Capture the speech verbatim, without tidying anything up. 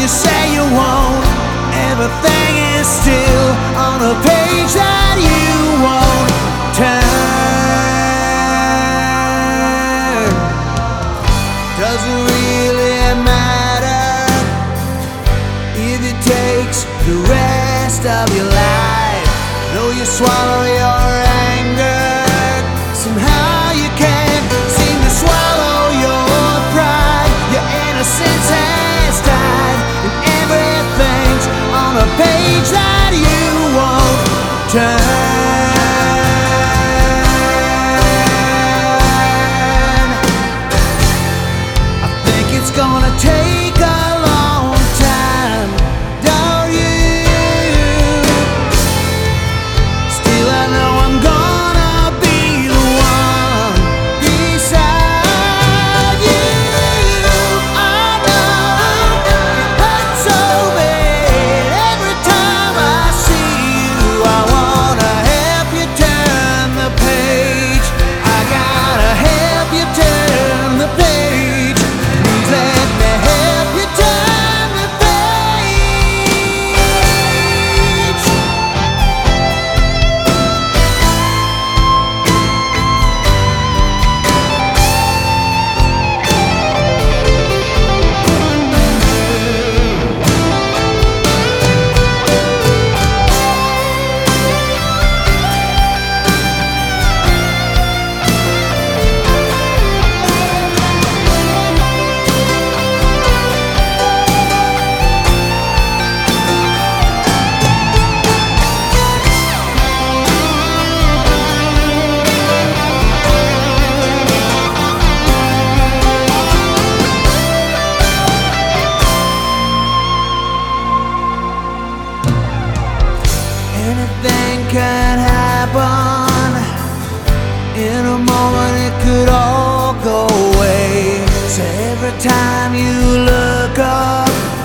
you say you won't. Everything is still on a page that you won't turn. Does it really matter if it takes the rest of your life? Though you swallow your anger, somehow you can't seem to swallow your pride. Your innocence has died, and everything's on a page that you won't turn. I think it's gonna take a long time, don't you? Still I know I'm gonna be the one beside you. I know it hurts so bad every time I see you. I wanna help you turn the page. I gotta help you turn the page. Please let me help you turn the page. Anything can happen. In a moment it could all go away. So every time you look up,